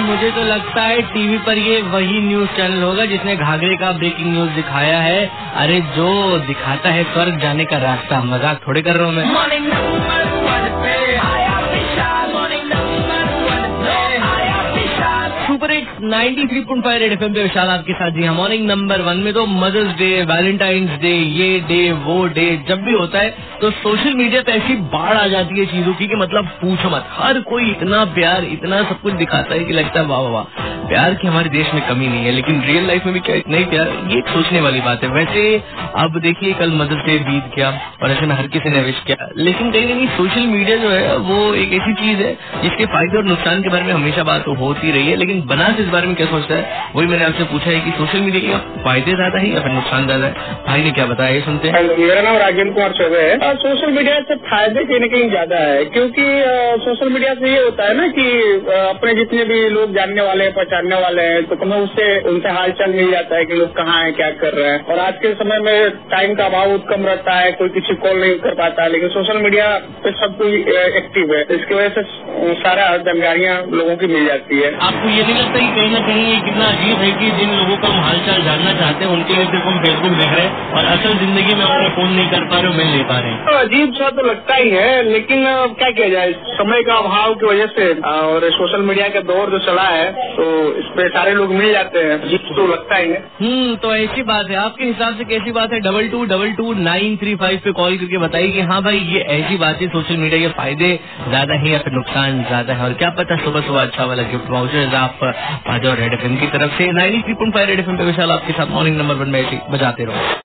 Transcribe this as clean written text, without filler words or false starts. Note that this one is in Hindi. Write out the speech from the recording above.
मुझे तो लगता है टीवी पर ये वही न्यूज चैनल होगा जिसने घाघरे का ब्रेकिंग न्यूज दिखाया है। अरे जो दिखाता है स्वर्ग जाने का रास्ता, मजाक थोड़े कर रहा हूँ मैं। सुपर 93.5 रेड एफएम पे विशाल आपके साथ। जी हाँ, मॉर्निंग नंबर 1 में तो मदर्स डे, वैलेंटाइंस डे, ये डे वो डे जब भी होता है तो सोशल मीडिया पे ऐसी बाढ़ आ जाती है चीजों की कि मतलब पूछो मत। हर कोई इतना प्यार, इतना सब कुछ दिखाता है कि लगता है वाह वाह वाह, प्यार की हमारे देश में कमी नहीं है। लेकिन रियल लाइफ में भी क्या इतना ही प्यार, ये एक सोचने वाली बात है। वैसे अब देखिए कल मदर्स डे बीत गया और ऐसे में हर किसी ने विश किया, लेकिन कहीं ना कहीं सोशल मीडिया जो है वो एक ऐसी चीज है जिसके फायदे और नुकसान के बारे में हमेशा बात तो होती रही है। लेकिन बनास इस बारे में क्या सोचता है, वही मैंने आपसे पूछा है कि सोशल मीडिया के फायदे ज्यादा है या फिर नुकसान ज्यादा है। भाई ने क्या बताया, ये सुनते हैं। मेरा नाम राजेंद्र कुमार चौबे है। सोशल मीडिया से फायदे कहीं न कहीं ज्यादा है, क्योंकि सोशल मीडिया से ये होता है ना कि अपने जितने भी लोग जानने वाले हैं, पहचानने वाले हैं, तो तुम्हें उनसे हालचाल मिल जाता है कि लोग कहाँ हैं, क्या कर रहे हैं। और आज के समय में टाइम का अभाव बहुत कम रहता है, कोई किसी कॉल नहीं कर पाता है, लेकिन सोशल मीडिया पे सब कोई एक्टिव है, इसकी वजह से सारा जानकारियाँ लोगों की मिल जाती है। आपको ये नहीं लगता कि कहीं ना कहीं ये कितना अजीब है कि जिन लोगों का हम हालचाल जानना चाहते हैं उनके लिए सिर्फ हम फेसबुक देख रहे हैं और असल जिंदगी में अपना फोन नहीं कर पा रहे, मिल नहीं पा रहे हैं। तो अजीब सा तो लगता ही है, लेकिन क्या किया जाए, समय का अभाव की वजह से और सोशल मीडिया का दौर जो चला है तो इस पे सारे लोग मिल जाते हैं, अजीब तो लगता ही है। तो ऐसी बात है, आपके हिसाब से कैसी बात है? 22222935 पे कॉल करके बताइए कि हाँ भाई ये ऐसी बात है, सोशल मीडिया के फायदे ज्यादा है या फिर नुकसान ज्यादा है। और क्या पता सुबह सुबह अच्छा वाला गिफ्ट वाउचर्स आप आ जाओ रेड एफएम की तरफ से। 93.5 रेड एफएम पे विशाल आपके साथ मॉर्निंग नंबर 1 में बजाते रहो।